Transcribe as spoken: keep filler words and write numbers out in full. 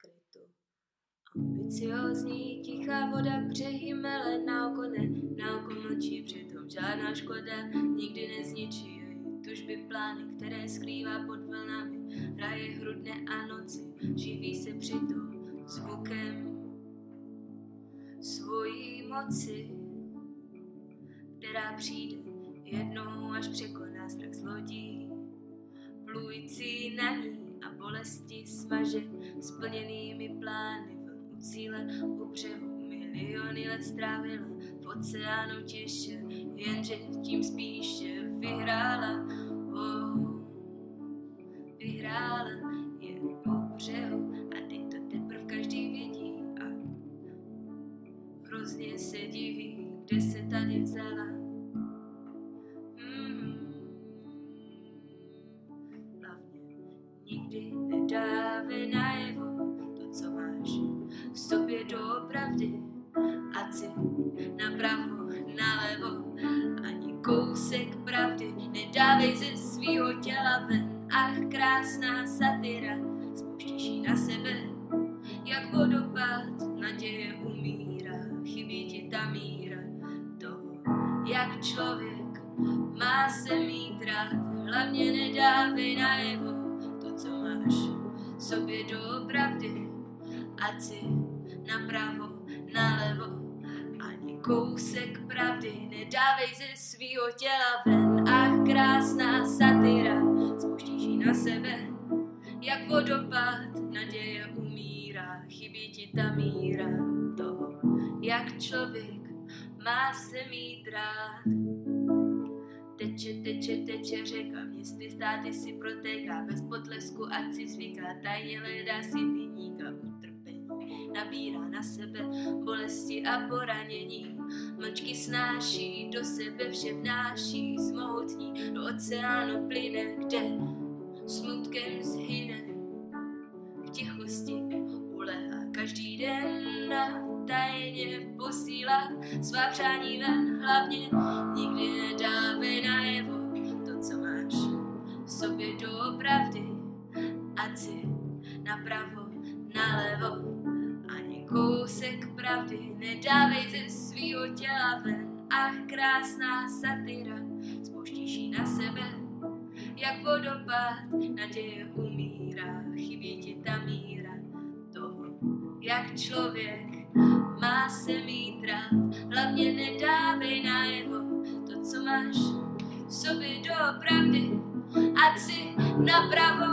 skrytu. Ambiciózní tichá voda břehy mele na oko ne, na oko mlčí, přitom žádná škoda nikdy nezničí její tužby, plány, které skrývá pod vlnami. Hraje hru dne a noci, živí se přitom zvukem svojí moci, která přijde jednou, až překoná strach z lodí, plující na ní a bolesti smaže splněnými plány vln u cíle, u břehu. Miliony let strávila v oceánu těše, jenže tím spíše vyhrála, oh, vyhrála je u břehu a teď to teprv každý vidí a hrozně se diví, kde se tady vzala. Mm. Hlavně nikdy nedávej najevo to, co máš v sobě doopravdy, ať si napravo, nalevo, ani kousek pravdy nedávej ze svýho těla ven. Ach, krásná satyra, spouštíš ji na sebe, jak vodopád, naděje umírá, chybí ti ta míra toho, jak člověk má se mít rád. Hlavně nedávej najevo to, co máš v sobě doopravdy, ať si napravo, nalevo, ani kousek pravdy nedávej ze svýho těla ven. Ach, krásná satyra, spouštíš ji na sebe, jak vodopád, naděje umírá, chybí ti ta míra toho, jak člověk má se mít rád. Teče, teče, teče řeka, městy, státy si protéká, bez potlesku ať si zvyká, tajně hledá si viníka, utrpení nabírá na sebe bolesti a poranění, mlčky snáší, do sebe vše vnáší, zmohutní, do oceánu plyne, kde smutkem zhyne, v tichosti ulehá každý den a tajně posílá svá přání ven. Hlavně nikdy nedávej najevo to, co máš v sobě doopravdy, ať si napravo, nalevo, ani kousek pravdy nedávej ze svýho těla ven. Ach, krásná satyra, spouštíš ji na sebe, jak vodopád, naděje umírá, chybí ti ta míra toho, jak člověk má se mít rád. Hlavně nedávej najevo to, co máš v sobě doopravdy, ať si napravo,